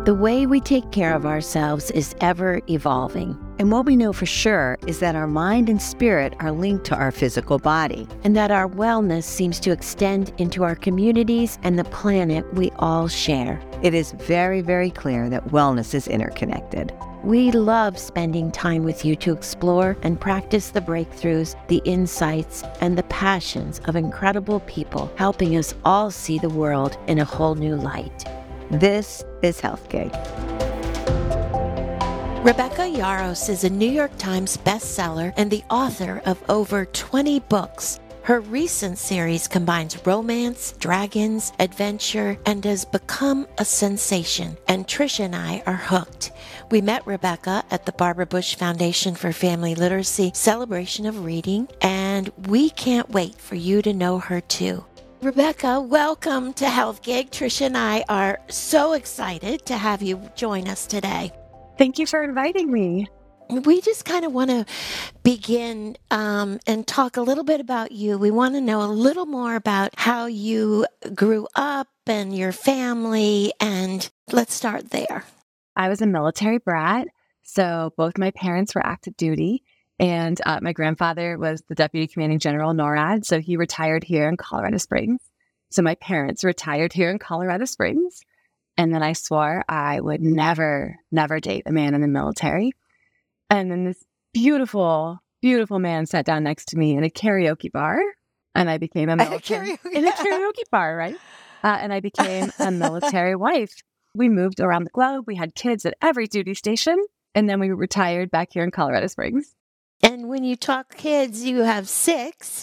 The way we take care of ourselves is ever evolving. And what we know for sure is that our mind and spirit are linked to our physical body. And that our wellness seems to extend into our communities and the planet we all share. It is very, very clear that wellness is interconnected. We love spending time with you to explore and practice the breakthroughs, the insights, and the passions of incredible people helping us all see the world in a whole new light. This is Health Gig. Rebecca Yarros is a New York Times bestseller and the author of over 20 books. Her recent series combines romance, dragons, adventure, and has become a sensation. And Trish and I are hooked. We met Rebecca at the Barbara Bush Foundation for Family Literacy celebration of reading, and we can't wait for you to know her too. Rebecca, welcome to Health Gig. Trish and I are so excited to have you join us today. Thank you for inviting me. We just kind of want to begin and talk a little bit about you. We want to know a little more about how you grew up and your family, and let's start there. I was a military brat, so both my parents were active duty, and my grandfather was the Deputy Commanding General NORAD, so he retired here in Colorado Springs. So my parents retired here in Colorado Springs, and then I swore I would never date a man in the military. And then this beautiful, beautiful man sat down next to me in a karaoke bar, and I became a military in a karaoke bar, right? And I became a military wife. We moved around the globe. We had kids at every duty station, and then we retired back here in Colorado Springs. And when you talk kids, you have 6.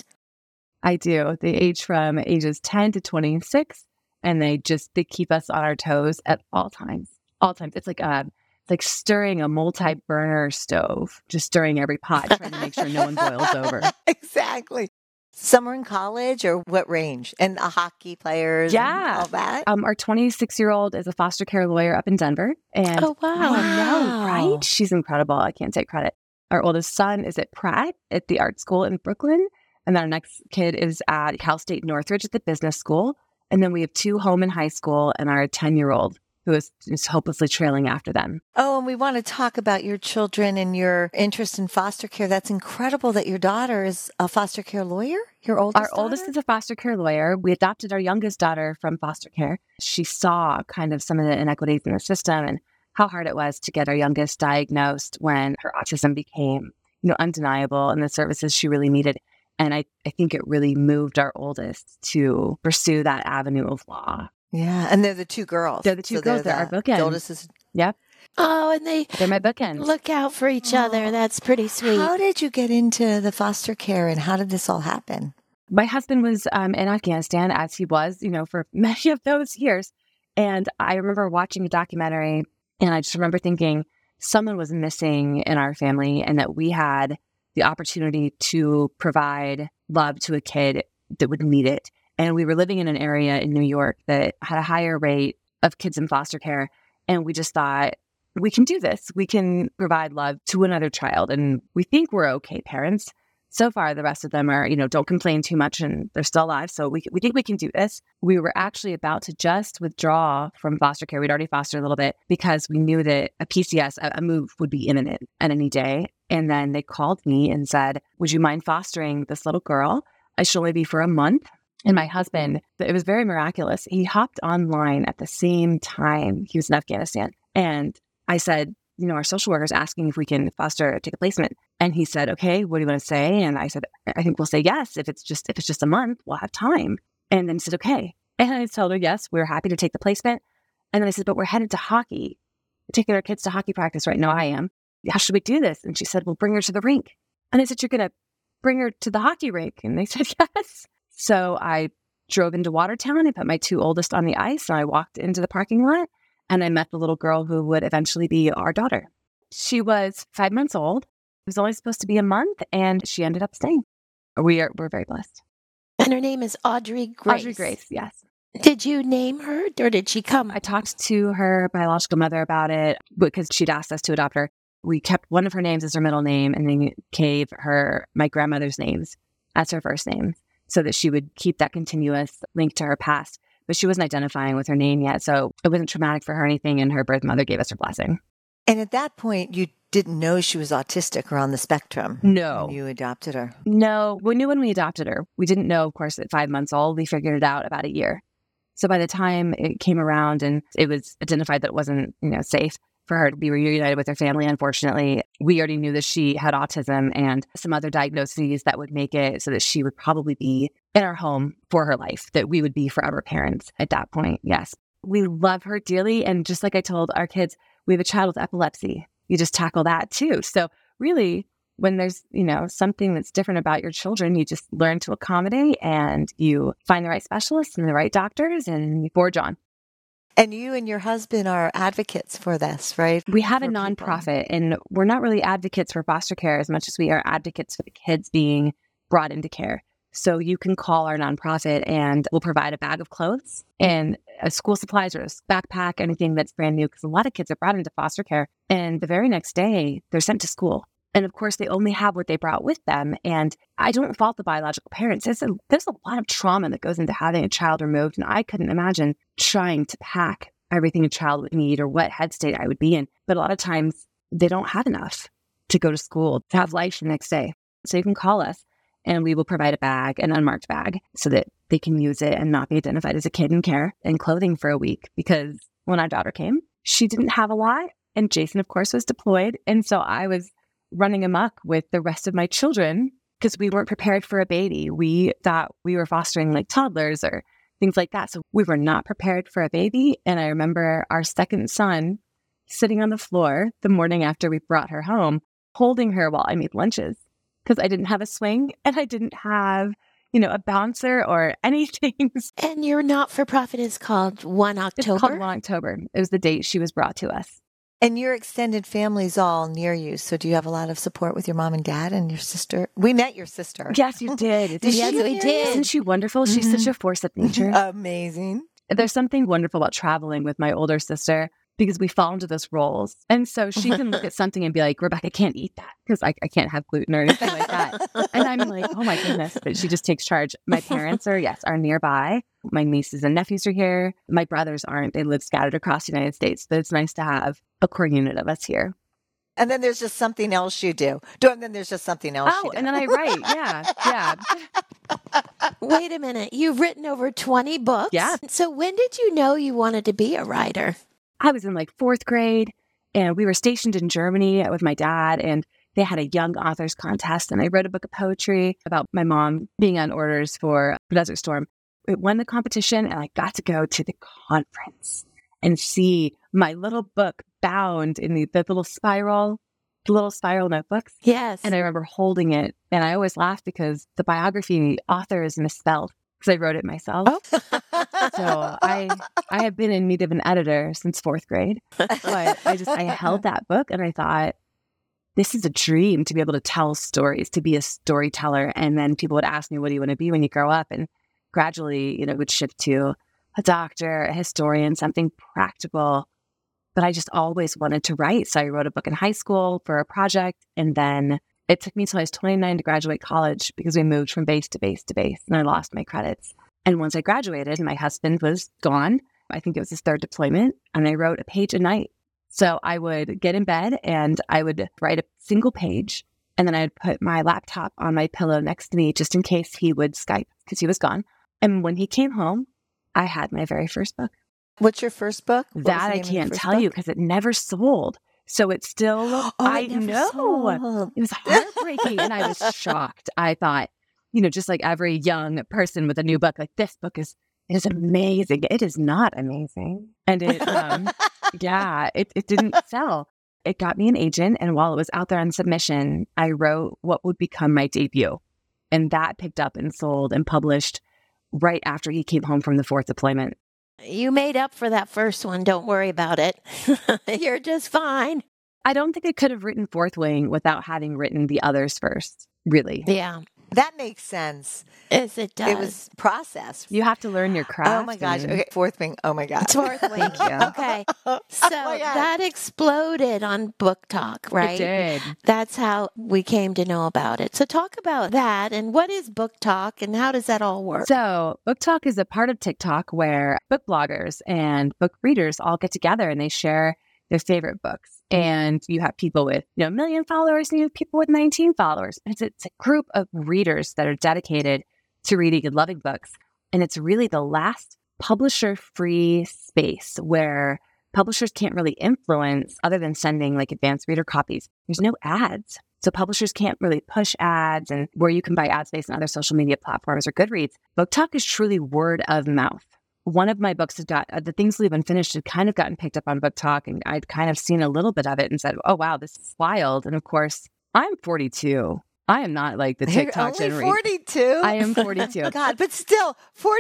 I do. They age from ages 10 to 26, and they keep us on our toes at all times. All times. It's like stirring a multi-burner stove, just stirring every pot, trying to make sure no one boils over. Exactly. Some are in college, or what range? And hockey players and all that? Our 26-year-old is a foster care lawyer up in Denver. And oh, wow. I know, right? She's incredible. I can't take credit. Our oldest son is at Pratt at the art school in Brooklyn. And then our next kid is at Cal State Northridge at the business school. And then we have 2 home in high school and our 10-year-old who is hopelessly trailing after them. Oh, and we want to talk about your children and your interest in foster care. That's incredible that your daughter is a foster care lawyer, your oldest Our oldest is a foster care lawyer. We adopted our youngest daughter from foster care. She saw kind of some of the inequities in the system and how hard it was to get our youngest diagnosed when her autism became, undeniable and the services she really needed. And I think it really moved our oldest to pursue that avenue of law. Yeah, and they're the 2 girls. They're the 2 girls. They're our bookends. The oldest is... Yep. Oh, and they're my bookends. Look out for each other. That's pretty sweet. How did you get into the foster care, and how did this all happen? My husband was in Afghanistan, as he was, for many of those years. And I remember watching a documentary, and I just remember thinking someone was missing in our family and that we had the opportunity to provide love to a kid that would need it. And we were living in an area in New York that had a higher rate of kids in foster care. And we just thought, we can do this. We can provide love to another child. And we think we're okay parents. So far, the rest of them are, don't complain too much and they're still alive. So we think we can do this. We were actually about to just withdraw from foster care. We'd already fostered a little bit because we knew that a PCS, a move would be imminent at any day. And then they called me and said, would you mind fostering this little girl? I should only be for a month. And my husband, it was very miraculous. He hopped online at the same time. He was in Afghanistan. And I said, our social worker's asking if we can take a placement. And he said, okay, what do you want to say? And I said, I think we'll say yes. If it's just a month, we'll have time. And then he said, okay. And I told her, yes, we're happy to take the placement. And then I said, but we're headed to hockey. We're taking our kids to hockey practice right now. I am. How should we do this? And she said, well, bring her to the rink. And I said, you're going to bring her to the hockey rink? And they said, yes. So I drove into Watertown. I put my 2 oldest on the ice, and I walked into the parking lot, and I met the little girl who would eventually be our daughter. She was 5 months old. It was only supposed to be a month, and she ended up staying. We're very blessed. And her name is Audrey Grace. Audrey Grace, yes. Did you name her, or did she come? I talked to her biological mother about it because she'd asked us to adopt her. We kept one of her names as her middle name, and then gave her my grandmother's names as her first name, so that she would keep that continuous link to her past. but she wasn't identifying with her name yet. So it wasn't traumatic for her or anything. And her birth mother gave us her blessing. And at that point, you didn't know she was autistic or on the spectrum. No. When you adopted her. No, we knew when we adopted her. We didn't know, of course, at 5 months old. We figured it out about a year. So by the time it came around and it was identified that it wasn't, safe for her to be reunited with her family, unfortunately, we already knew that she had autism and some other diagnoses that would make it so that she would probably be in our home for her life, that we would be forever parents at that point. Yes. We love her dearly. And just like I told our kids, we have a child with epilepsy. You just tackle that too. So really, when there's, something that's different about your children, you just learn to accommodate and you find the right specialists and the right doctors and you forge on. And you and your husband are advocates for this, right? We have a nonprofit, and we're not really advocates for foster care as much as we are advocates for the kids being brought into care. So you can call our nonprofit and we'll provide a bag of clothes and school supplies or a backpack, anything that's brand new, because a lot of kids are brought into foster care and the very next day they're sent to school. And of course, they only have what they brought with them. And I don't fault the biological parents. There's a lot of trauma that goes into having a child removed. And I couldn't imagine trying to pack everything a child would need or what head state I would be in. But a lot of times they don't have enough to go to school, to have life the next day. So you can call us and we will provide a bag, an unmarked bag, so that they can use it and not be identified as a kid in care, and clothing for a week. Because when our daughter came, she didn't have a lot. And Jason, of course, was deployed. And so I was running amok with the rest of my children because we weren't prepared for a baby. We thought we were fostering like toddlers or things like that. So we were not prepared for a baby. And I remember our second son sitting on the floor the morning after we brought her home, holding her while I made lunches because I didn't have a swing and I didn't have, a bouncer or anything. And your not-for-profit is called 1 October? It's called 1 October. It was the date she was brought to us. And your extended family's all near you. So do you have a lot of support with your mom and dad and your sister? We met your sister. Yes, you did. Yes, we did. Isn't she wonderful? She's such a force of nature. Amazing. There's something wonderful about traveling with my older sister because we fall into those roles. And so she can look at something and be like, Rebecca, I can't eat that because I can't have gluten or anything like that. And I'm like, oh my goodness. But she just takes charge. My parents are nearby. My nieces and nephews are here. My brothers aren't. They live scattered across the United States. But it's nice to have a core unit of us here. And then there's just something else you do. And then there's just something else you do. And then I write. Yeah. Wait a minute. You've written over 20 books? Yeah. So when did you know you wanted to be a writer? I was in like 4th grade and we were stationed in Germany with my dad and they had a young authors contest and I wrote a book of poetry about my mom being on orders for Desert Storm. It won the competition and I got to go to the conference and see my little book bound in the little spiral notebooks. Yes. And I remember holding it and I always laugh because the biography author is misspelled because I wrote it myself. Oh. So I have been in need of an editor since 4th grade. But I held that book and I thought, this is a dream to be able to tell stories, to be a storyteller. And then people would ask me, what do you want to be when you grow up? And gradually, it would shift to a doctor, a historian, something practical. But I just always wanted to write. So I wrote a book in high school for a project. And then it took me until I was 29 to graduate college because we moved from base to base to base and I lost my credits. And once I graduated, my husband was gone. I think it was his 3rd deployment. And I wrote a page a night. So I would get in bed and I would write a single page. And then I'd put my laptop on my pillow next to me just in case he would Skype because he was gone. And when he came home, I had my very first book. What's your first book? That I can't tell you because it never sold. So it's still, I know. Sold. It was heartbreaking and I was shocked. I thought, just like every young person with a new book, like this book is amazing. It is not amazing. And it, it didn't sell. It got me an agent. And while it was out there on submission, I wrote what would become my debut. And that picked up and sold and published right after he came home from the 4th deployment. You made up for that first one. Don't worry about it. You're just fine. I don't think I could have written Fourth Wing without having written the others first, really. Yeah. That makes sense. Yes, it does. It was processed. You have to learn your craft. Oh my gosh. and- Okay. Fourth wing. Oh my God. Fourth wing. Thank you. Okay. Oh So my God. that exploded on Book Talk, right? It did. That's how we came to know about it. So talk about that and what is Book Talk and how does that all work? So, Book Talk is a part of TikTok where book bloggers and book readers all get together and they share their favorite books. And you have people with, 1 million followers and you have people with 19 followers. It's a group of readers that are dedicated to reading and loving books. And it's really the last publisher-free space where publishers can't really influence other than sending like advanced reader copies. There's no ads. So publishers can't really push ads, and where you can buy ad space on other social media platforms or Goodreads. Book Talk is truly word of mouth. One of my books has got, The Things Leave Unfinished had kind of gotten picked up on Book Talk, and I'd kind of seen a little bit of it and said, oh, wow, this is wild. And of course, I'm 42. I am not like the You're TikTok only generation. 42? I am 42. God, but still,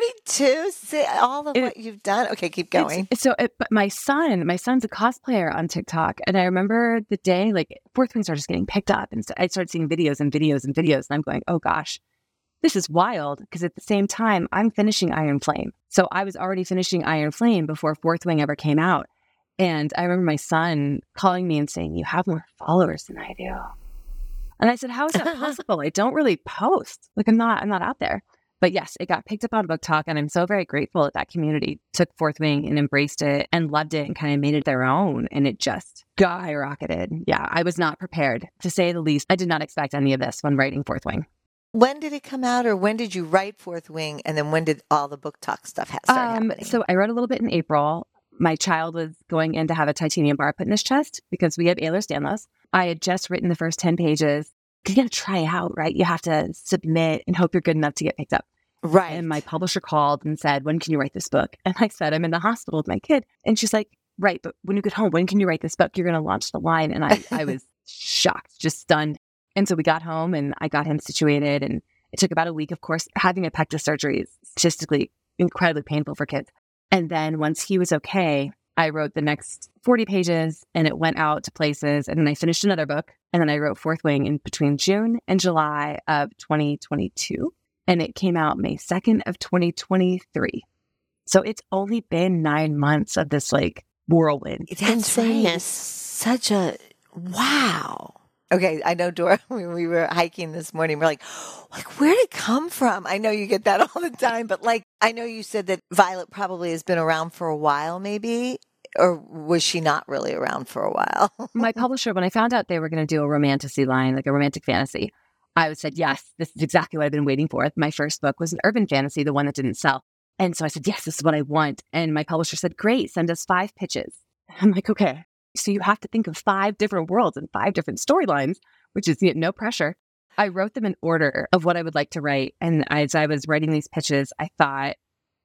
42? See all of what you've done? Okay, keep going. But my son's a cosplayer on TikTok. And I remember the day, like, Fourth Wing started just getting picked up. And I started seeing videos and videos and videos. And I'm going, oh gosh, this is wild. Because at the same time, I'm finishing Iron Flame. So I was already finishing Iron Flame before Fourth Wing ever came out. And I remember my son calling me and saying, you have more followers than I do. And I said, how is that possible? I don't really post. Like, I'm not out there. But yes, it got picked up on Book Talk, and I'm so very grateful that community took Fourth Wing and embraced it and loved it and kind of made it their own, and it just skyrocketed. Yeah, I was not prepared, to say the least. I did not expect any of this when writing Fourth Wing. When did it come out, or when did you write Fourth Wing, and then when did all the Book Talk stuff start happening? So I wrote a little bit in April. My child was going in to have a titanium bar put in his chest because we have Ehlers-Danlos. I had just written the first 10 pages. You got to try out, right? You have to submit and hope you're good enough to get picked up. Right. And my publisher called and said, when can you write this book? And I said, I'm in the hospital with my kid. And she's like, right, but when you get home, when can you write this book? You're going to launch the line. And I was shocked, just stunned. And so we got home and I got him situated. And it took about a week. Of course, having a pectus surgery is statistically incredibly painful for kids. And then once he was okay, I wrote the next 40 pages and it went out to places. And then I finished another book. And then I wrote Fourth Wing in between June and July of 2022. And it came out May 2nd of 2023. So it's only been 9 months of this like whirlwind. That's right. Such a wow. Okay, I know, Dora, when we were hiking this morning, we're like, where did it come from? I know you get that all the time, but like, I know you said that Violet probably has been around for a while, maybe, or was she not really around for a while? My publisher, when I found out they were going to do a romantasy line, like a romantic fantasy, I said, yes, this is exactly what I've been waiting for. My first book was an urban fantasy, the one that didn't sell. And so I said, yes, this is what I want. And my publisher said, great, send us 5 pitches. I'm like, okay. So you have to think of 5 different worlds and 5 different storylines, which is no pressure. I wrote them in order of what I would like to write. And as I was writing these pitches, I thought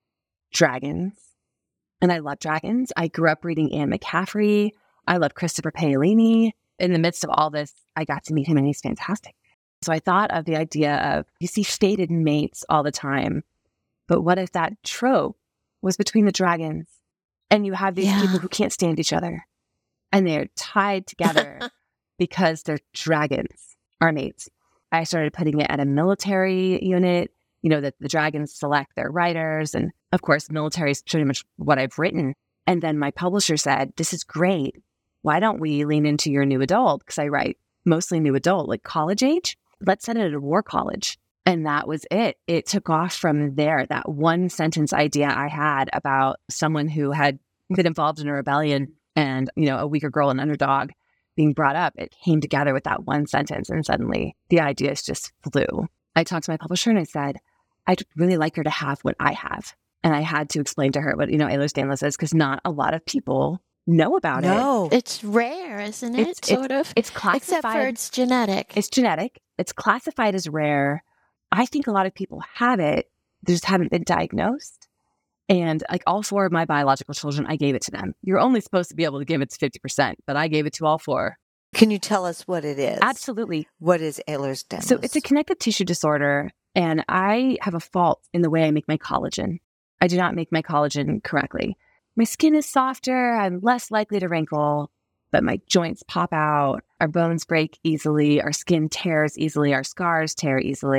dragons. And I love dragons. I grew up reading Anne McCaffrey. I love Christopher Paolini. In the midst of all this, I got to meet him and he's fantastic. So I thought of the idea of, you see fated mates all the time, but what if that trope was between the dragons and you have these people who can't stand each other and they're tied together because they're dragons, are mates. I started putting it at a military unit, that the dragons select their writers. And of course, military is pretty much what I've written. And then my publisher said, this is great. Why don't we lean into your new adult? Because I write mostly new adult, like college age. Let's set it at a war college. And that was it. It took off from there. That one sentence idea I had about someone who had been involved in a rebellion and, a weaker girl, an underdog being brought up, it came together with that one sentence. And suddenly the ideas just flew. I talked to my publisher and I said, I'd really like her to have what I have. And I had to explain to her what, Ehlers-Danlos is, because not a lot of people know about it. No. It's rare, isn't it? It's classified. Except for it's genetic. It's genetic. It's classified as rare. I think a lot of people have it. They just haven't been diagnosed. And like all 4 of my biological children, I gave it to them. You're only supposed to be able to give it to 50%, but I gave it to all 4. Can you tell us what it is? Absolutely. What is Ehlers-Danlos? So it's a connective tissue disorder, and I have a fault in the way I make my collagen. I do not make my collagen correctly. My skin is softer. I'm less likely to wrinkle, but my joints pop out. Our bones break easily. Our skin tears easily. Our scars tear easily.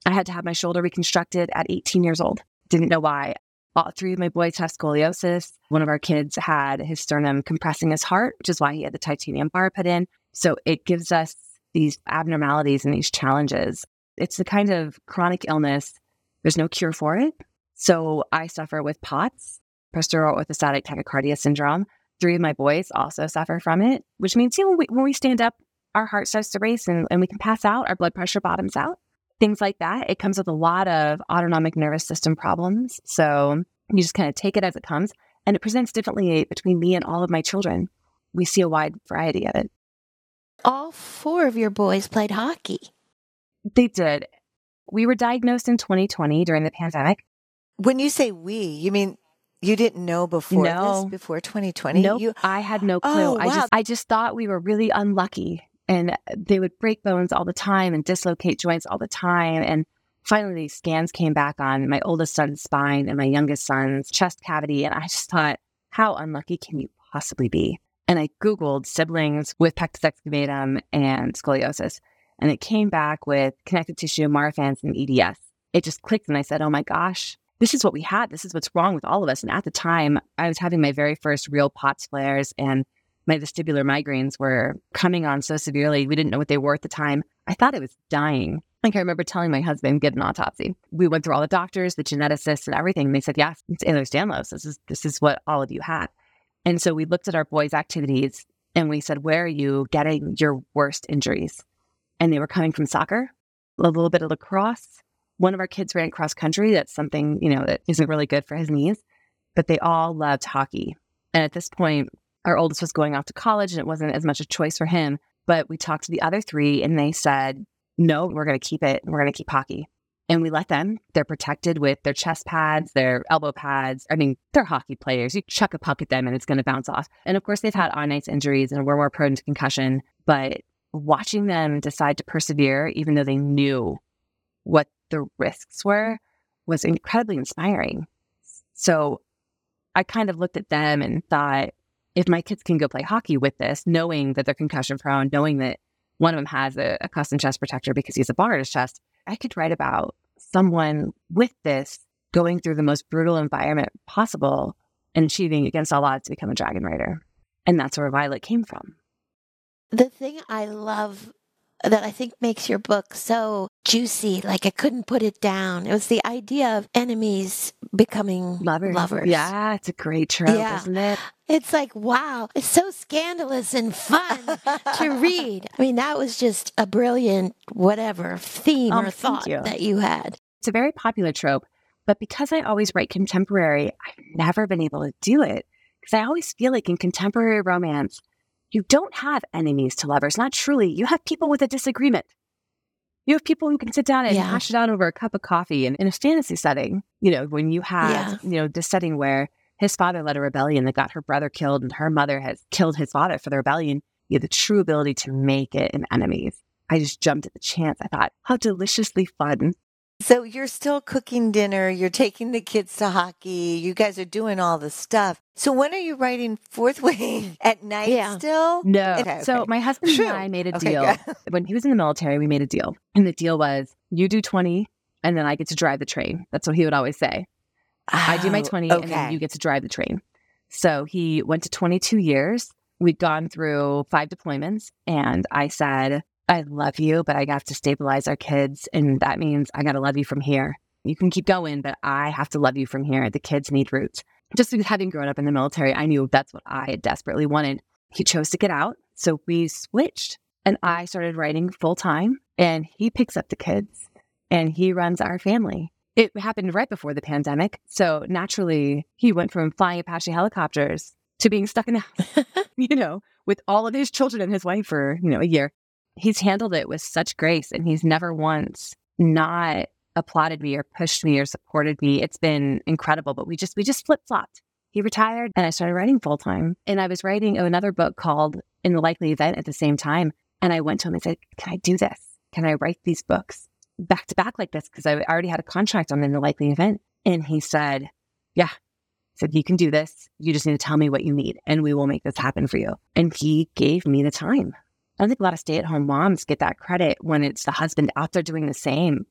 I had to have my shoulder reconstructed at 18 years old. Didn't know why. All three of my boys have scoliosis. One of our kids had his sternum compressing his heart, which is why he had the titanium bar put in. So it gives us these abnormalities and these challenges. It's the kind of chronic illness. There's no cure for it. So I suffer with POTS, postural orthostatic tachycardia syndrome. Three of my boys also suffer from it, which means when we stand up, our heart starts to race and we can pass out. Our blood pressure bottoms out. Things like that. It comes with a lot of autonomic nervous system problems. So you just kind of take it as it comes. And it presents differently between me and all of my children. We see a wide variety of it. All four of your boys played hockey. They did. We were diagnosed in 2020 during the pandemic. When you say we, you mean you didn't know before No. this, before 2020? Nope. I had no clue. Oh, wow. I just thought we were really unlucky. And they would break bones all the time and dislocate joints all the time. And finally, these scans came back on my oldest son's spine and my youngest son's chest cavity. And I just thought, how unlucky can you possibly be? And I Googled siblings with pectus excavatum and scoliosis. And it came back with connective tissue, Marfan's, and EDS. It just clicked. And I said, oh my gosh, this is what we had. This is what's wrong with all of us. And at the time, I was having my very first real POTS flares, and my vestibular migraines were coming on so severely. We didn't know what they were at the time. I thought I was dying. Like, I remember telling my husband, get an autopsy. We went through all the doctors, the geneticists, and everything. And they said, yes, it's Ehlers-Danlos. This is what all of you had. And so we looked at our boys' activities and we said, where are you getting your worst injuries? And they were coming from soccer, a little bit of lacrosse. One of our kids ran cross country. That's something, that isn't really good for his knees. But they all loved hockey. And at this point, our oldest was going off to college and it wasn't as much a choice for him. But we talked to the other three and they said, no, we're going to keep it. We're going to keep hockey. And we let them. They're protected with their chest pads, their elbow pads. I mean, they're hockey players. You chuck a puck at them and it's going to bounce off. And of course, they've had on-ice injuries and we're more prone to concussion. But watching them decide to persevere, even though they knew what the risks were, was incredibly inspiring. So I kind of looked at them and thought, if my kids can go play hockey with this, knowing that they're concussion prone, knowing that one of them has a custom chest protector because he's a bar at his chest, I could write about someone with this going through the most brutal environment possible and achieving against all odds to become a dragon rider. And that's where Violet came from. The thing I love that I think makes your book so juicy, like I couldn't put it down, it was the idea of enemies becoming lovers. Yeah, it's a great trope, isn't it? It's like, wow, it's so scandalous and fun to read. I mean, that was just a brilliant theme or thought that you had. It's a very popular trope, but because I always write contemporary, I've never been able to do it. Because I always feel like in contemporary romance, you don't have enemies to lovers. Not truly. You have people with a disagreement. You have people who can sit down and hash it out over a cup of coffee. And in a fantasy setting, when you have, this setting where his father led a rebellion that got her brother killed and her mother has killed his father for the rebellion, you have the true ability to make it an enemies. I just jumped at the chance. I thought, how deliciously fun. So you're still cooking dinner. You're taking the kids to hockey. You guys are doing all the stuff. So when are you writing Fourth Wing? At night still? No. Okay. So my husband and I made a deal. When he was in the military, we made a deal. And the deal was, you do 20 and then I get to drive the train. That's what he would always say. I do my 20 and then you get to drive the train. So he went to 22 years. We'd gone through 5 deployments and I said, I love you, but I have to stabilize our kids. And that means I got to love you from here. You can keep going, but I have to love you from here. The kids need roots. Just having grown up in the military, I knew that's what I desperately wanted. He chose to get out. So we switched and I started writing full time and he picks up the kids and he runs our family. It happened right before the pandemic. So naturally, he went from flying Apache helicopters to being stuck in a house, with all of his children and his wife for, a year. He's handled it with such grace and he's never once not applauded me or pushed me or supported me. It's been incredible, but we just flip-flopped. He retired and I started writing full time. And I was writing another book called In the Likely Event at the same time. And I went to him and said, can I do this? Can I write these books back to back like this? Because I already had a contract on In the Likely Event. And he said, yeah. He said, you can do this. You just need to tell me what you need and we will make this happen for you. And he gave me the time. I don't think a lot of stay-at-home moms get that credit when it's the husband out there doing the same, but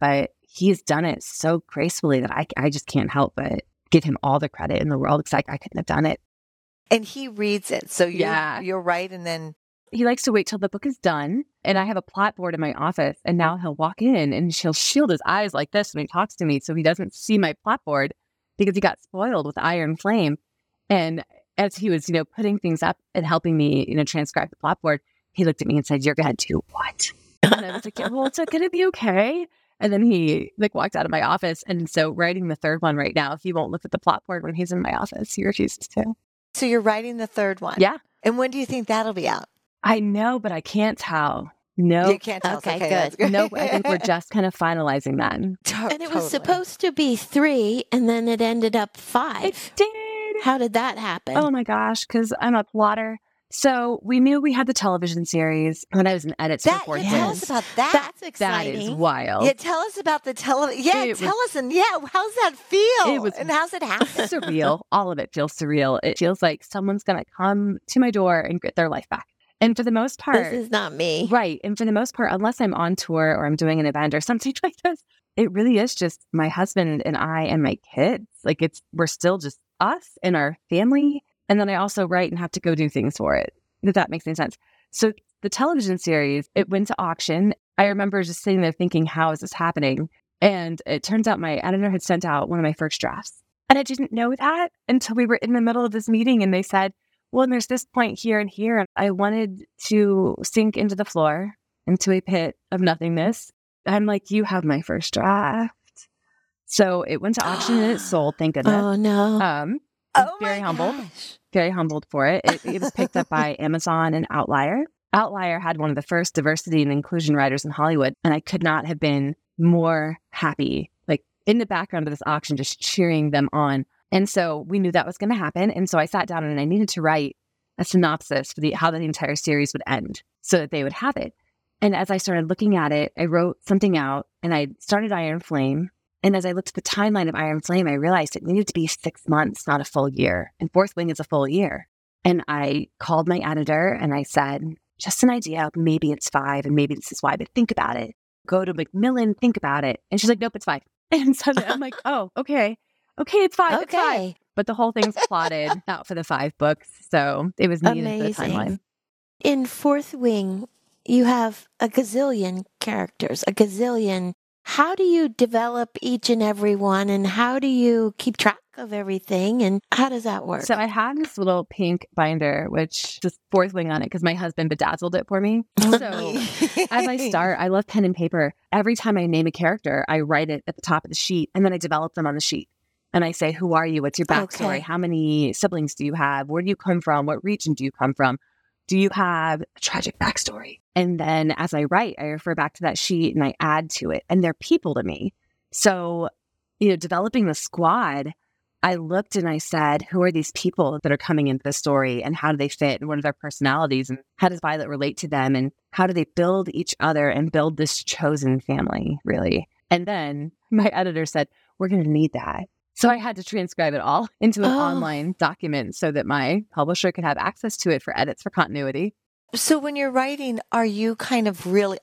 he's done it so gracefully that I just can't help but give him all the credit in the world because I couldn't have done it. And he reads it. So you're right. And then he likes to wait till the book is done. And I have a plot board in my office. And now he'll walk in and he'll shield his eyes like this when he talks to me so he doesn't see my plot board because he got spoiled with Iron Flame. And as he was, putting things up and helping me, transcribe the plot board, he looked at me and said, "You're going to do what?" And I was like, "Yeah, well, it's going to be okay." And then he walked out of my office. And so writing the third one right now, he won't look at the plot board when he's in my office. He refuses to. So you're writing the third one? Yeah. And when do you think that'll be out? I know, but I can't tell. No. You can't tell. Okay, good. No, I think we're just kind of finalizing that. And it was supposed to be 3, and then it ended up 5. It did. How did that happen? Oh my gosh, because I'm a plotter. So we knew we had the television series when I was in edits for Fort Wings. Tell us about that. That's exciting. That is wild. Yeah, tell us about the television. Yeah, tell us. And how's that feel? And how's it happen? Surreal. All of it feels surreal. It feels like someone's going to come to my door and get their life back. And for the most part, this is not me. Right. And for the most part, unless I'm on tour or I'm doing an event or something like this, it really is just my husband and I and my kids. We're still just us and our family. And then I also write and have to go do things for it, if that makes any sense. So the television series, it went to auction. I remember just sitting there thinking, how is this happening? And it turns out my editor had sent out one of my first drafts. And I didn't know that until we were in the middle of this meeting and they said, well, and there's this point here and here. And I wanted to sink into the floor, into a pit of nothingness. I'm like, you have my first draft. So it went to auction and it sold, thank goodness. Oh, no. Very humbled for it. It was picked up by Amazon and Outlier. Outlier had one of the first diversity and inclusion writers in Hollywood, and I could not have been more happy, in the background of this auction, just cheering them on. And so we knew that was going to happen. And so I sat down and I needed to write a synopsis for how the entire series would end so that they would have it. And as I started looking at it, I wrote something out and I started Iron Flame. And as I looked at the timeline of Iron Flame, I realized it needed to be 6 months, not a full year. And Fourth Wing is a full year. And I called my editor and I said, just an idea, maybe it's 5 and maybe this is why, but think about it. Go to Macmillan, think about it. And she's like, nope, it's 5. And so I'm like, oh, okay. Okay, it's 5. Okay. It's 5. But the whole thing's plotted out for the 5 books. So it was needed for the timeline. In Fourth Wing, you have a gazillion characters, a gazillion. How do you develop each and every one, and how do you keep track of everything, and how does that work? So I have this little pink binder, which just Fourth Wing on it because my husband bedazzled it for me. So as I start, I love pen and paper. Every time I name a character, I write it at the top of the sheet, and then I develop them on the sheet. And I say, who are you? What's your backstory? Okay. How many siblings do you have? Where do you come from? What region do you come from? Do you have a tragic backstory? And then as I write, I refer back to that sheet and I add to it. And they're people to me. So, developing the squad, I looked and I said, who are these people that are coming into the story and how do they fit and what are their personalities and how does Violet relate to them and how do they build each other and build this chosen family, really? And then my editor said, we're going to need that. So I had to transcribe it all into an online document so that my publisher could have access to it for edits for continuity. So when you're writing, are you kind of really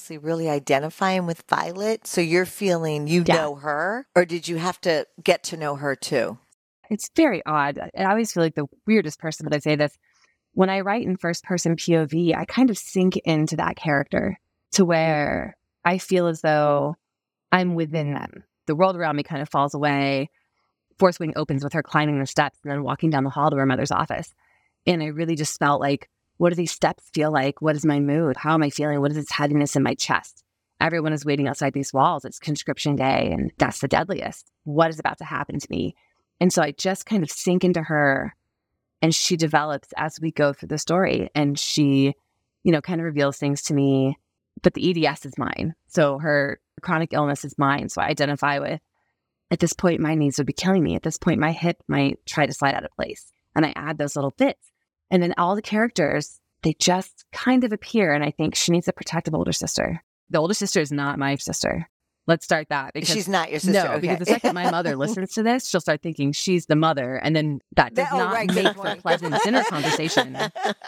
identifying with Violet? So you're feeling know her? Or did you have to get to know her too? It's very odd. I always feel like the weirdest person, but I say this. When I write in first person POV, I kind of sink into that character to where I feel as though I'm within them. The world around me kind of falls away. Fourth Wing opens with her climbing the steps and then walking down the hall to her mother's office. And I really just felt like, what do these steps feel like? What is my mood? How am I feeling? What is this heaviness in my chest? Everyone is waiting outside these walls. It's conscription day and that's the deadliest. What is about to happen to me? And so I just kind of sink into her and she develops as we go through the story. And she, kind of reveals things to me, but the EDS is mine. So her chronic illness is mine. So I identify with, at this point, my knees would be killing me. At this point, my hip might try to slide out of place. And I add those little bits. And then all the characters, they just kind of appear. And I think she needs a protective older sister. The older sister is not my sister. Let's start that. Because she's not your sister. No, because the second my mother listens to this, she'll start thinking she's the mother. And then that does not make for a pleasant dinner conversation.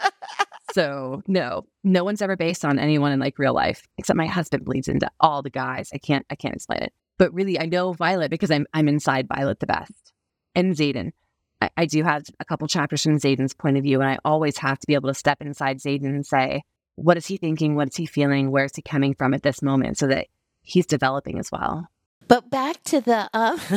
So no one's ever based on anyone in real life, except my husband bleeds into all the guys. I can't explain it. But really, I know Violet because I'm inside Violet the best. And Xaden. I do have a couple chapters from Xaden's point of view, and I always have to be able to step inside Xaden and say, what is he thinking? What is he feeling? Where is he coming from at this moment? So that he's developing as well. But back to the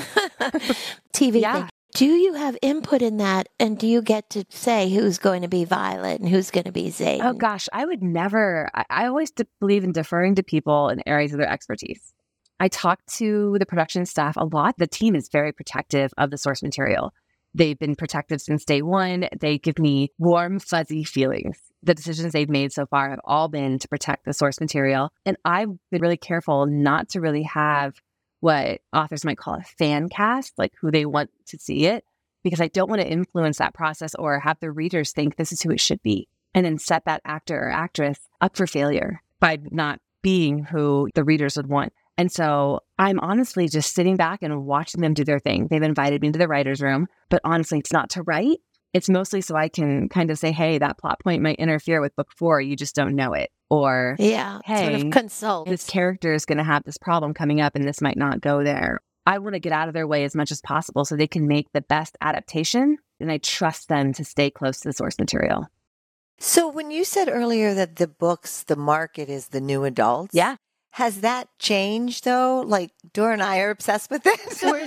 TV Yeah. thing. Do you have input in that? And do you get to say who's going to be Violet and who's going to be Xaden? Oh, gosh, I would never. I always believe in deferring to people in areas of their expertise. I talk to the production staff a lot. The team is very protective of the source material. They've been protective since day one. They give me warm, fuzzy feelings. The decisions they've made so far have all been to protect the source material. And I've been really careful not to really have what authors might call a fan cast, like who they want to see it, because I don't want to influence that process or have the readers think this is who it should be, and then set that actor or actress up for failure by not being who the readers would want. And so I'm honestly just sitting back and watching them do their thing. They've invited me into the writer's room, but honestly, it's not to write. It's mostly so I can kind of say, hey, that plot point might interfere with book 4. You just don't know it. Or, sort of consult. This character is going to have this problem coming up and this might not go there. I want to get out of their way as much as possible so they can make the best adaptation. And I trust them to stay close to the source material. So when you said earlier that the market is the new adults. Yeah. Has that changed though? Like Dora and I are obsessed with this. We're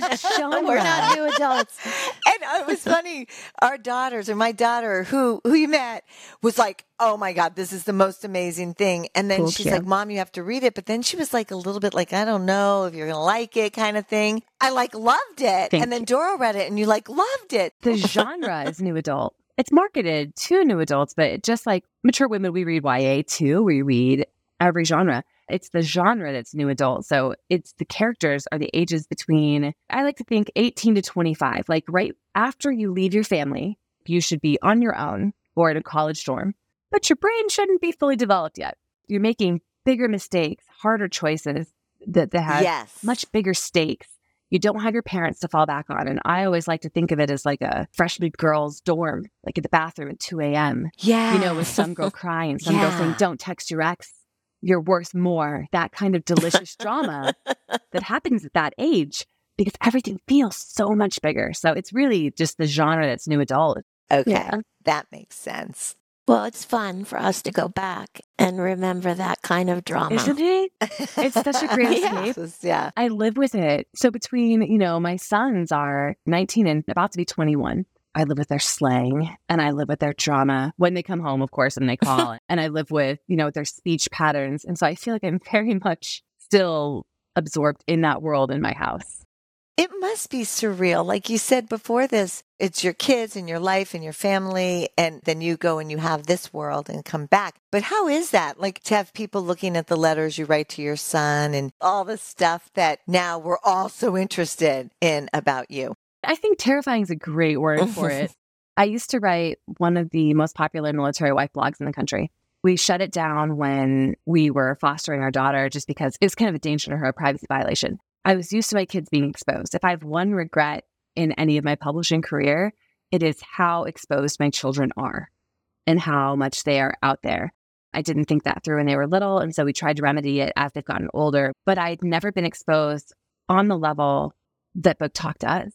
not new adults. And it was funny. Our daughters, or my daughter who you met, was like, oh my God, this is the most amazing thing. And then she's like, Mom, you have to read it. But then she was like a little bit like, I don't know if you're going to like it kind of thing. I loved it. And then Dora read it and you loved it. The genre is new adult. It's marketed to new adults, but just like mature women, we read YA too. We read every genre. It's the genre that's new adult. So it's the characters are the ages between, I like to think 18 to 25. Like right after you leave your family, you should be on your own or in a college dorm, but your brain shouldn't be fully developed yet. You're making bigger mistakes, harder choices that have much bigger stakes. You don't have your parents to fall back on. And I always like to think of it as like a freshman girl's dorm, like in the bathroom at 2 a.m. Yeah. With some girl crying, some girl saying, don't text your ex. You're worth more. That kind of delicious drama that happens at that age because everything feels so much bigger. So it's really just the genre that's new adult. Okay. That makes sense. Well, it's fun for us to go back and remember that kind of drama. Isn't it? It's such a great escape. Yeah. I live with it. So between, my sons are 19 and about to be 21. I live with their slang and I live with their drama when they come home, of course, and they call. And I live with, their speech patterns. And so I feel like I'm very much still absorbed in that world in my house. It must be surreal. Like you said before this, it's your kids and your life and your family. And then you go and you have this world and come back. But how is that? Like to have people looking at the letters you write to your son and all the stuff that now we're all so interested in about you. I think terrifying is a great word for it. I used to write one of the most popular military wife blogs in the country. We shut it down when we were fostering our daughter just because it was kind of a danger to her, a privacy violation. I was used to my kids being exposed. If I have one regret in any of my publishing career, it is how exposed my children are and how much they are out there. I didn't think that through when they were little, and so we tried to remedy it as they've gotten older. But I'd never been exposed on the level that Book Talk does.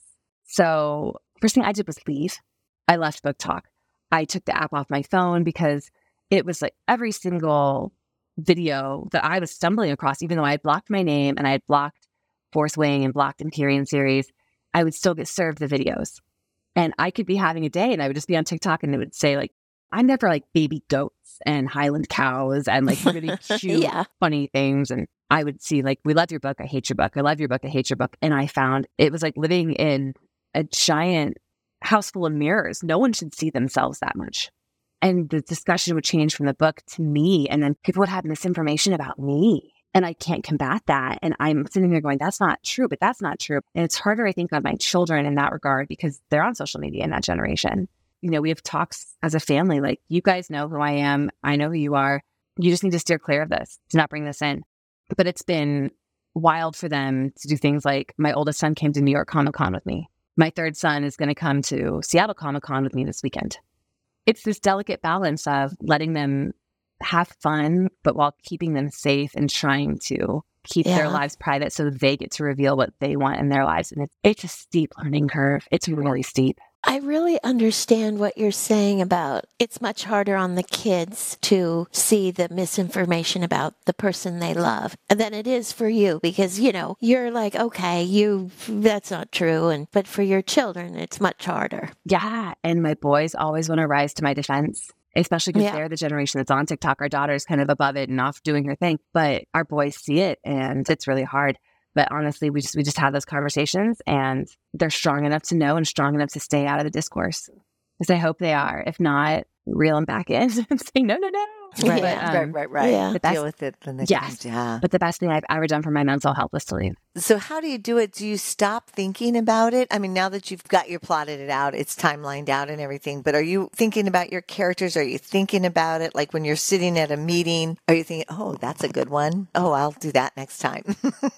So first thing I did was leave. I left Book Talk. I took the app off my phone because it was like every single video that I was stumbling across, even though I had blocked my name and I had blocked Fourth Wing and blocked Empyrean series, I would still get served the videos. And I could be having a day and I would just be on TikTok and it would say like, I never like baby goats and Highland cows and like really cute, funny things. And I would see like, we love your book, I hate your book. I love your book, I hate your book. And I found it was like living in a giant house full of mirrors. No one should see themselves that much. And the discussion would change from the book to me. And then people would have misinformation about me. And I can't combat that. And I'm sitting there going, that's not true, but that's not true. And it's harder, I think, on my children in that regard because they're on social media in that generation. We have talks as a family, like, you guys know who I am. I know who you are. You just need to steer clear of this, to not bring this in. But it's been wild for them to do things like my oldest son came to New York Comic Con with me. My third son is going to come to Seattle Comic Con with me this weekend. It's this delicate balance of letting them have fun, but while keeping them safe and trying to keep their lives private so they get to reveal what they want in their lives. And it's a steep learning curve. It's really steep. I really understand what you're saying about it's much harder on the kids to see the misinformation about the person they love than it is for you because, you know, you're like, okay, that's not true. But for your children, it's much harder. Yeah. And my boys always want to rise to my defense, especially because they're the generation that's on TikTok. Our daughter's kind of above it and off doing her thing, but our boys see it and it's really hard. But honestly, we just have those conversations and they're strong enough to know and strong enough to stay out of the discourse. Because I hope they are. If not, reel them back in and say, no. Right, but, right. Yeah. Deal with it. Then But the best thing I've ever done for my mental health was to leave. So how do you do it? Do you stop thinking about it? I mean, now that you've got your plotted it out, it's timelined out and everything, but are you thinking about your characters? Are you thinking about it? Like when you're sitting at a meeting, are you thinking, oh, that's a good one. Oh, I'll do that next time.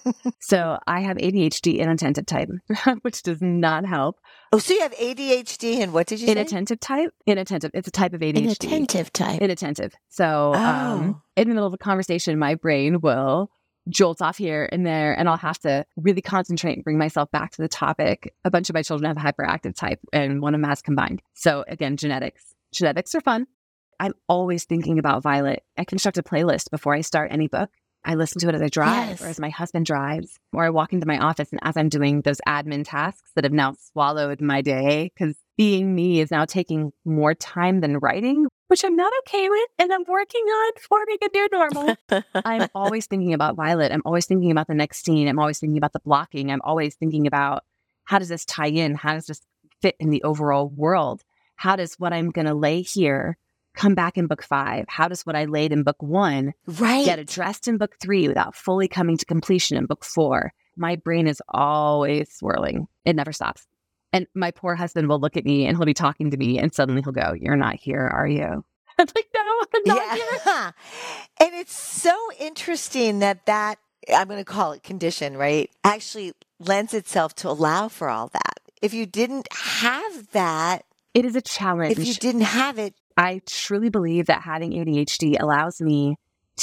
So I have ADHD inattentive type, which does not help. Oh, so you have ADHD and what did you say? Inattentive type? Inattentive. It's a type of ADHD. Inattentive type. Inattentive. So in the middle of a conversation, my brain will jolt off here and there, and I'll have to really concentrate and bring myself back to the topic. A bunch of my children have a hyperactive type, and one of them has combined. So again, genetics. Genetics are fun. I'm always thinking about Violet. I construct a playlist before I start any book. I listen to it as I drive or as my husband drives, or I walk into my office and as I'm doing those admin tasks that have now swallowed my day, because being me is now taking more time than writing, which I'm not okay with, and I'm working on forming a new normal. I'm always thinking about Violet. I'm always thinking about the next scene. I'm always thinking about the blocking. I'm always thinking about how does this tie in? How does this fit in the overall world? How does what I'm going to lay here come back in book 5? How does what I laid in book 1 get addressed in book 3 without fully coming to completion in book 4? My brain is always swirling. It never stops. And my poor husband will look at me and he'll be talking to me and suddenly he'll go, "You're not here, are you?" I'm like, "No, I'm not here." And it's so interesting that I'm going to call it condition, right? Actually lends itself to allow for all that. If you didn't have that, it is a challenge. If you didn't have it, I truly believe that having ADHD allows me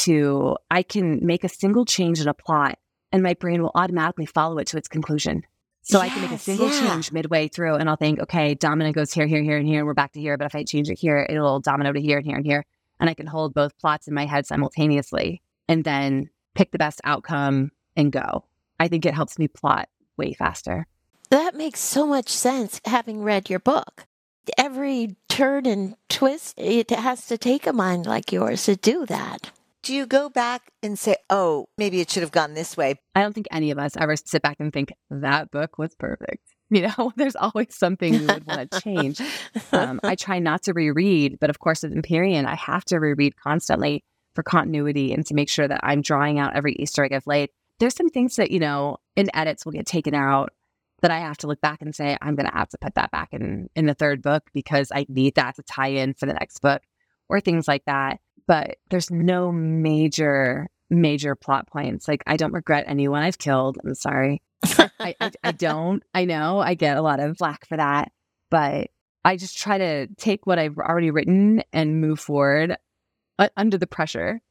I can make a single change in a plot and my brain will automatically follow it to its conclusion. So I can make a single change midway through and I'll think, okay, domino goes here, here, here, and here. We're back to here. But if I change it here, it'll domino to here and here and here. And I can hold both plots in my head simultaneously and then pick the best outcome and go. I think it helps me plot way faster. That makes so much sense, having read your book. Every turn and twist, it has to take a mind like yours to do that. Do you go back and say, oh, maybe it should have gone this way? I don't think any of us ever sit back and think that book was perfect. You know, there's always something we would want to change. I try not to reread, but of course with Empyrean, I have to reread constantly for continuity and to make sure that I'm drawing out every Easter egg I've laid. There's some things that, you know, in edits will get taken out that I have to look back and say, I'm going to have to put that back in the third book because I need that to tie in for the next book or things like that. But there's no major plot points. Like, I don't regret anyone I've killed. I'm sorry. I don't. I know I get a lot of flack for that, but I just try to take what I've already written and move forward under the pressure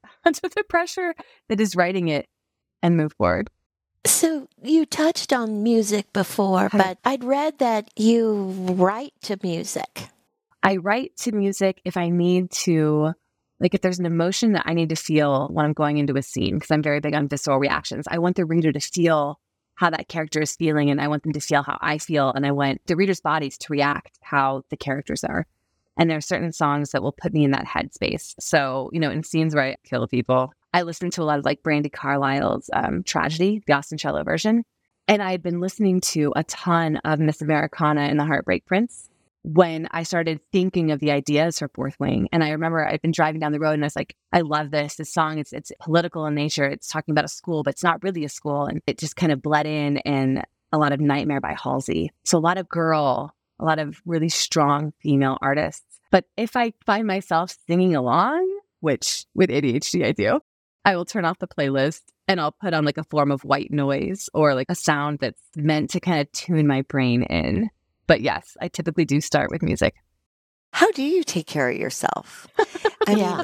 that is writing it and move forward. So you touched on music before, but I'd read that you write to music. I write to music if I need to, like if there's an emotion that I need to feel when I'm going into a scene, because I'm very big on visceral reactions. I want the reader to feel how that character is feeling, and I want them to feel how I feel, and I want the reader's bodies to react how the characters are. And there are certain songs that will put me in that headspace. So, you know, in scenes where I kill people, I listen to a lot of like Brandi Carlile's Tragedy, the Austin Cello version. And I had been listening to a ton of Miss Americana and the Heartbreak Prince when I started thinking of the ideas for Fourth Wing. And I remember I'd been driving down the road and I was like, I love this song. It's political in nature. It's talking about a school, but it's not really a school. And it just kind of bled in, and a lot of Nightmare by Halsey. So a lot of a lot of really strong female artists. But if I find myself singing along, which with ADHD I do, I will turn off the playlist and I'll put on like a form of white noise or like a sound that's meant to kind of tune my brain in. But yes, I typically do start with music. How do you take care of yourself? I mean,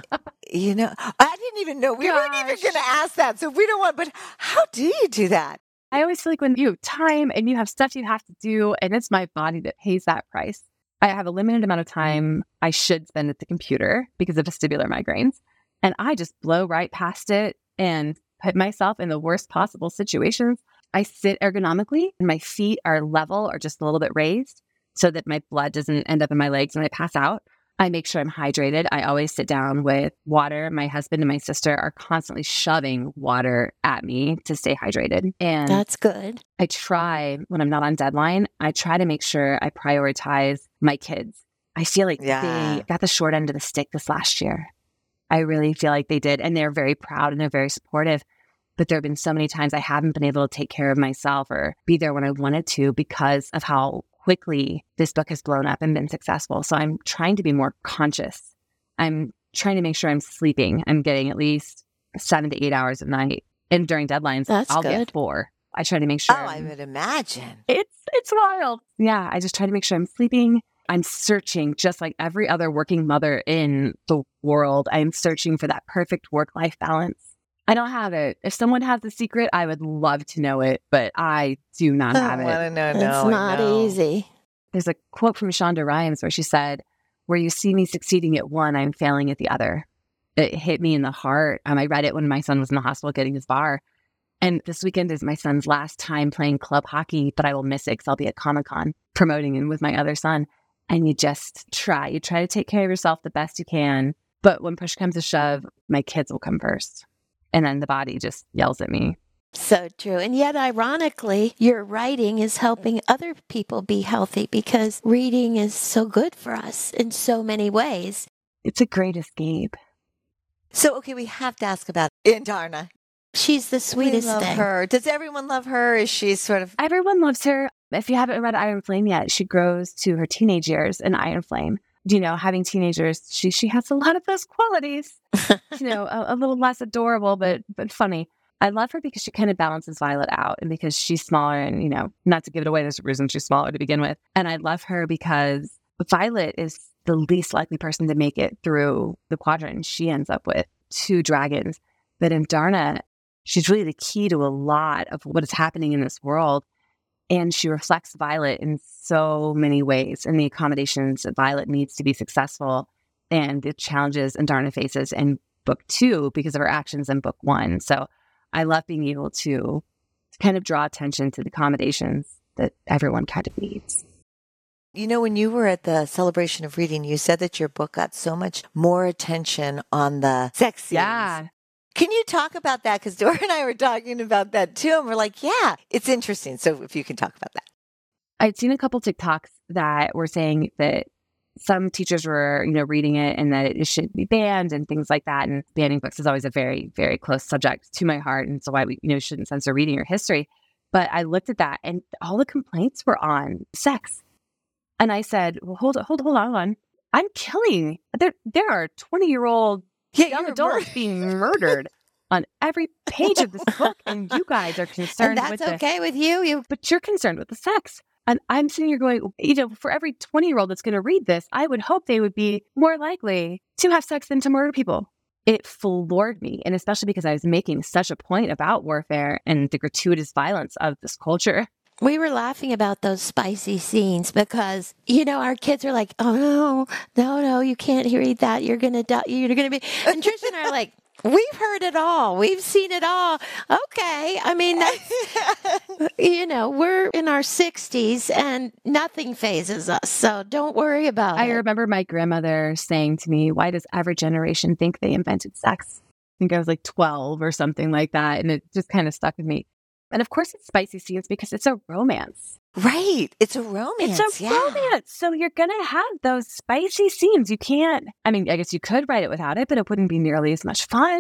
I didn't even know. We weren't even going to ask that. So we don't want, but how do you do that? I always feel like when you have time and you have stuff you have to do, and it's my body that pays that price. I have a limited amount of time I should spend at the computer because of vestibular migraines. And I just blow right past it and put myself in the worst possible situations. I sit ergonomically and my feet are level or just a little bit raised so that my blood doesn't end up in my legs when I pass out. I make sure I'm hydrated. I always sit down with water. My husband and my sister are constantly shoving water at me to stay hydrated. And that's good. I try, when I'm not on deadline, I try to make sure I prioritize my kids. I feel like they got the short end of the stick this last year. I really feel like they did. And they're very proud and they're very supportive. But there have been so many times I haven't been able to take care of myself or be there when I wanted to because of how quickly this book has blown up and been successful. So I'm trying to be more conscious. I'm trying to make sure I'm sleeping. I'm getting at least 7 to 8 hours a night. And during deadlines, I'll get 4. I try to make sure. Oh, I would imagine. It's wild. Yeah, I just try to make sure I'm sleeping. I'm searching, just like every other working mother in the world, I'm searching for that perfect work-life balance. I don't have it. If someone has the secret, I would love to know it, but I do not have it. I want to know. It's not easy. There's a quote from Shonda Rhimes where she said, "Where you see me succeeding at one, I'm failing at the other." It hit me in the heart. I read it when my son was in the hospital getting his bar. And this weekend is my son's last time playing club hockey, but I will miss it because I'll be at Comic-Con promoting him with my other son. And you just try. You try to take care of yourself the best you can. But when push comes to shove, my kids will come first. And then the body just yells at me. So true. And yet, ironically, your writing is helping other people be healthy because reading is so good for us in so many ways. It's a great escape. So, okay, we have to ask about Indarna. She's the sweetest we love thing. Her. Does everyone love her? Is she sort of... Everyone loves her. If you haven't read Iron Flame yet, she grows to her teenage years in Iron Flame. Having teenagers, she has a lot of those qualities. A little less adorable, but funny. I love her because she kind of balances Violet out and because she's smaller and, not to give it away, there's a reason she's smaller to begin with. And I love her because Violet is the least likely person to make it through the quadrant. She ends up with 2 dragons. But Indarna, she's really the key to a lot of what is happening in this world. And she reflects Violet in so many ways and the accommodations that Violet needs to be successful and the challenges Indarna faces in book 2 because of her actions in book 1. So I love being able to kind of draw attention to the accommodations that everyone kind of needs. When you were at the celebration of reading, you said that your book got so much more attention on the sex scenes. Yeah. Can you talk about that? Because Dora and I were talking about that too. And we're like, yeah, it's interesting. So if you can talk about that. I'd seen a couple TikToks that were saying that some teachers were, reading it and that it should be banned and things like that. And banning books is always a very, very close subject to my heart. And so why we, shouldn't censor reading or history. But I looked at that and all the complaints were on sex. And I said, well, hold on. I'm killing. There are 20-year-old young adults being murdered on every page of this book. And you guys are concerned and with that's okay with you. But you're concerned with the sex. And I'm sitting here going, for every 20-year-old that's going to read this, I would hope they would be more likely to have sex than to murder people. It floored me. And especially because I was making such a point about warfare and the gratuitous violence of this culture. We were laughing about those spicy scenes because, our kids are like, oh, no, you can't read that. You're going to die. You're going to be. And Trish and I are like, we've heard it all. We've seen it all. Okay. I mean, that's, we're in our 60s and nothing phases us. So don't worry about it. I remember my grandmother saying to me, why does every generation think they invented sex? I think I was like 12 or something like that. And it just kind of stuck with me. And of course, it's spicy scenes because it's a romance. Right. It's a romance. It's a romance. So you're going to have those spicy scenes. You can't, I guess you could write it without it, but it wouldn't be nearly as much fun.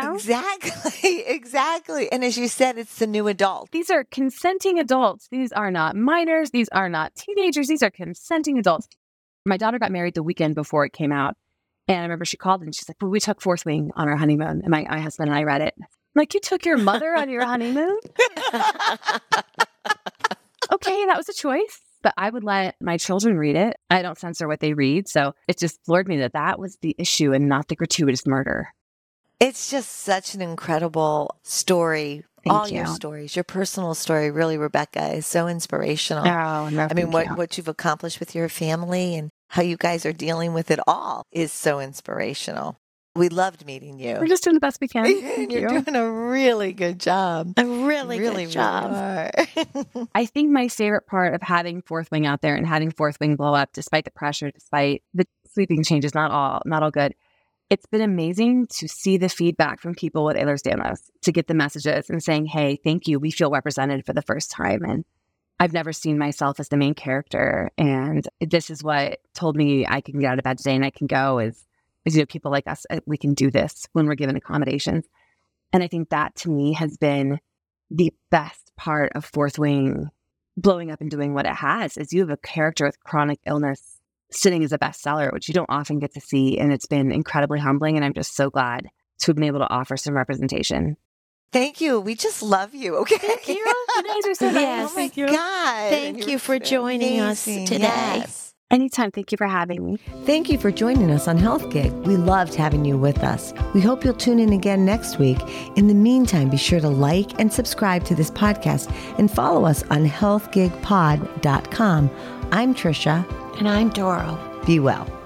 Exactly. And as you said, it's the new adult. These are consenting adults. These are not minors. These are not teenagers. These are consenting adults. My daughter got married the weekend before it came out. And I remember she called and she's like, well, we took Fourth Wing on our honeymoon. And my husband and I read it. Like, you took your mother on your honeymoon? Okay, that was a choice. but I would let my children read it. I don't censor what they read. So it just floored me that that was the issue and not the gratuitous murder. It's just such an incredible story. Thank you. Your stories, your personal story, really, Rebecca, is so inspirational. Oh, no, I mean, thank you. what you've accomplished with your family and how you guys are dealing with it all is so inspirational. We loved meeting you. We're just doing the best we can. You're doing a really good job. A really good job. Really I think my favorite part of having Fourth Wing out there and having Fourth Wing blow up, despite the pressure, despite the sleeping changes, not all good. It's been amazing to see the feedback from people with Ehlers-Danlos, to get the messages and saying, hey, thank you. We feel represented for the first time. And I've never seen myself as the main character. And this is what told me I can get out of bed today and I can go is people like us, we can do this when we're given accommodations. And I think that to me has been the best part of Fourth Wing blowing up and doing what it has, is you have a character with chronic illness sitting as a bestseller, which you don't often get to see. And it's been incredibly humbling. And I'm just so glad to have been able to offer some representation. Thank you. We just love you. Okay. Thank you. You guys are so nice. Yes. Oh my God. Thank you for joining us today. Yes. Anytime. Thank you for having me. Thank you for joining us on Health Gig. We loved having you with us. We hope you'll tune in again next week. In the meantime, be sure to like and subscribe to this podcast and follow us on healthgigpod.com. I'm Trisha. And I'm Doro. Be well.